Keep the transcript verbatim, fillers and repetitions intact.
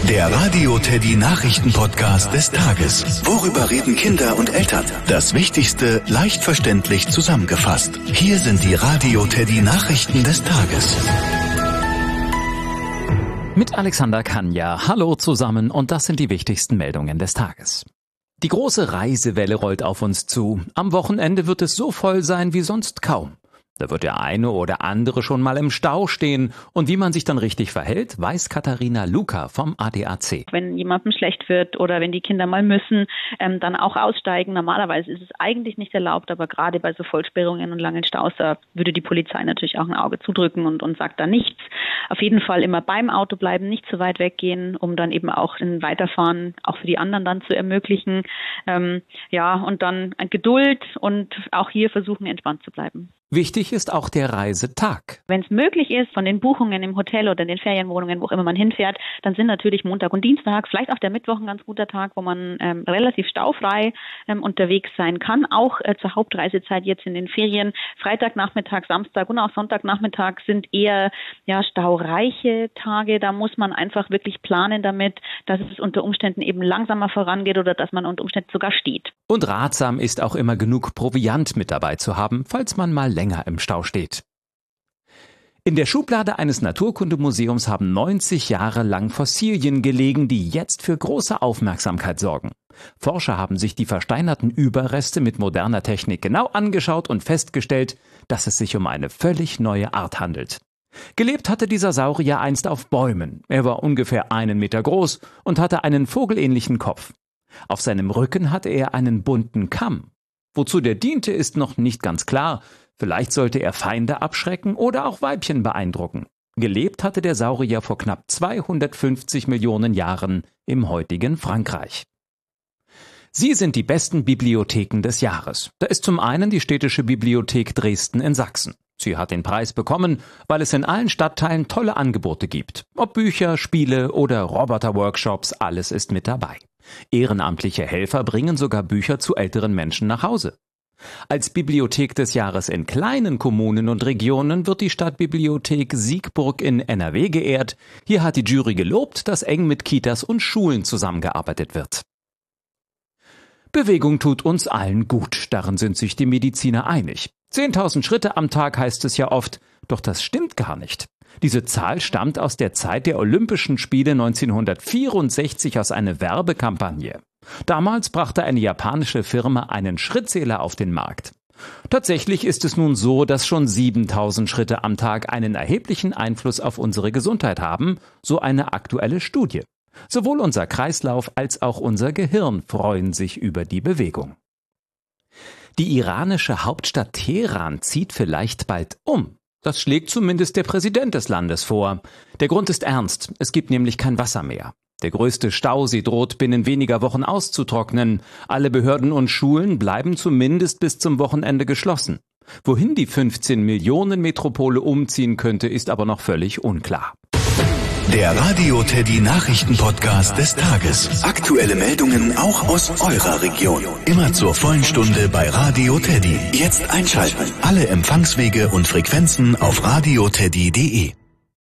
Der Radio Teddy Nachrichten-Podcast des Tages. Worüber reden Kinder und Eltern? Das Wichtigste leicht verständlich zusammengefasst. Hier sind die Radio Teddy Nachrichten des Tages. Mit Alexander Kanja. Hallo zusammen und das sind die wichtigsten Meldungen des Tages. Die große Reisewelle rollt auf uns zu. Am Wochenende wird es so voll sein wie sonst kaum. Da wird der eine oder andere schon mal im Stau stehen. Und wie man sich dann richtig verhält, weiß Katharina Luca vom A D A C. Wenn jemandem schlecht wird oder wenn die Kinder mal müssen, ähm, dann auch aussteigen. Normalerweise ist es eigentlich nicht erlaubt, aber gerade bei so Vollsperrungen und langen Staus, da würde die Polizei natürlich auch ein Auge zudrücken und, und sagt da nichts. Auf jeden Fall immer beim Auto bleiben, nicht zu weit weggehen, um dann eben auch ein Weiterfahren auch für die anderen dann zu ermöglichen. Ähm, ja, und dann Geduld und auch hier versuchen, entspannt zu bleiben. Wichtig ist auch der Reisetag. Wenn es möglich ist, von den Buchungen im Hotel oder in den Ferienwohnungen, wo auch immer man hinfährt, dann sind natürlich Montag und Dienstag, vielleicht auch der Mittwoch ein ganz guter Tag, wo man ähm, relativ staufrei ähm, unterwegs sein kann. Auch äh, zur Hauptreisezeit jetzt in den Ferien. Freitagnachmittag, Samstag und auch Sonntagnachmittag sind eher ja staureiche Tage. Da muss man einfach wirklich planen damit, dass es unter Umständen eben langsamer vorangeht oder dass man unter Umständen sogar steht. Und ratsam ist auch immer genug Proviant mit dabei zu haben, falls man mal länger im Stau steht. In der Schublade eines Naturkundemuseums haben neunzig Jahre lang Fossilien gelegen, die jetzt für große Aufmerksamkeit sorgen. Forscher haben sich die versteinerten Überreste mit moderner Technik genau angeschaut und festgestellt, dass es sich um eine völlig neue Art handelt. Gelebt hatte dieser Saurier einst auf Bäumen. Er war ungefähr einen Meter groß und hatte einen vogelähnlichen Kopf. Auf seinem Rücken hatte er einen bunten Kamm. Wozu der diente, ist noch nicht ganz klar. Vielleicht sollte er Feinde abschrecken oder auch Weibchen beeindrucken. Gelebt hatte der Saurier vor knapp zweihundertfünfzig Millionen Jahren im heutigen Frankreich. Sie sind die besten Bibliotheken des Jahres. Da ist zum einen die Städtische Bibliothek Dresden in Sachsen. Sie hat den Preis bekommen, weil es in allen Stadtteilen tolle Angebote gibt. Ob Bücher, Spiele oder Roboter-Workshops, alles ist mit dabei. Ehrenamtliche Helfer bringen sogar Bücher zu älteren Menschen nach Hause. Als Bibliothek des Jahres in kleinen Kommunen und Regionen wird die Stadtbibliothek Siegburg in N R W geehrt. Hier hat die Jury gelobt, dass eng mit Kitas und Schulen zusammengearbeitet wird. Bewegung tut uns allen gut, darin sind sich die Mediziner einig. zehntausend Schritte am Tag heißt es ja oft, doch das stimmt gar nicht. Diese Zahl stammt aus der Zeit der Olympischen Spiele neunzehnhundertvierundsechzig aus einer Werbekampagne. Damals brachte eine japanische Firma einen Schrittzähler auf den Markt. Tatsächlich ist es nun so, dass schon siebentausend Schritte am Tag einen erheblichen Einfluss auf unsere Gesundheit haben, so eine aktuelle Studie. Sowohl unser Kreislauf als auch unser Gehirn freuen sich über die Bewegung. Die iranische Hauptstadt Teheran zieht vielleicht bald um. Das schlägt zumindest der Präsident des Landes vor. Der Grund ist ernst, es gibt nämlich kein Wasser mehr. Der größte Stausee droht binnen weniger Wochen auszutrocknen. Alle Behörden und Schulen bleiben zumindest bis zum Wochenende geschlossen. Wohin die fünfzehn Millionen Metropole umziehen könnte, ist aber noch völlig unklar. Der Radio Teddy Nachrichten-Podcast des Tages. Aktuelle Meldungen auch aus eurer Region. Immer zur vollen Stunde bei Radio Teddy. Jetzt einschalten. Alle Empfangswege und Frequenzen auf radioteddy punkt de.